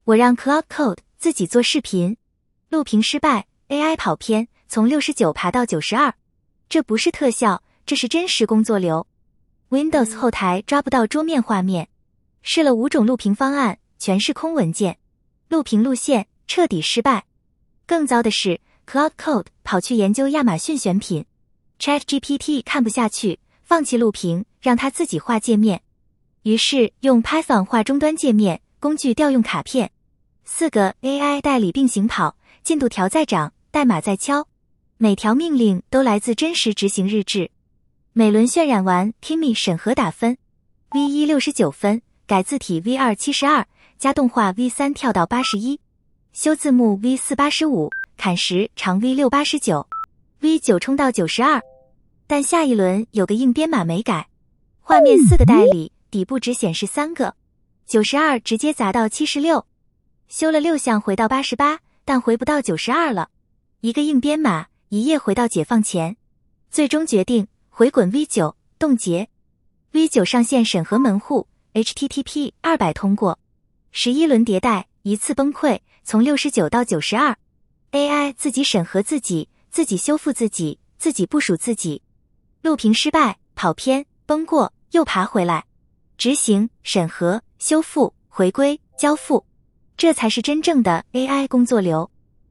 我让 Cloud Code 自己做视频，录屏失败 ，AI 跑偏，从69爬到92。这不是特效，这是真实工作流。Windows 后台抓不到桌面画面，试了5种录屏方案，全是空文件，录屏路线彻底失败。更糟的是 ，Cloud Code 跑去研究亚马逊选品 ，ChatGPT 看不下去，放弃录屏，让它自己画界面。于是用 Python 画终端界面，工具调用卡片，4个 AI 代理并行跑，进度条在涨，代码在敲，每条命令都来自真实执行日志。每轮渲染完 Kimi 审核打分 ，V1 69分，改字体 V2 72，加动画 V3 跳到81，修字幕 V4 85，砍时长 V6 89，V9 冲到92。但下一轮有个硬编码没改，画面4个代理，底部只显示3个，92直接砸到76，修了6项回到88，但回不到92了。一个硬编码，一页回到解放前，最终决定回滚 V9 冻结 ，V9 上线审核门户 ，HTTP 200通过，11轮迭代，一次崩溃，从69到92，AI 自己审核自己，自己修复自己，自己部署自己，录屏失败，跑偏，崩过，又爬回来，执行、审核、修复、回归、交付，这才是真正的 AI 工作流。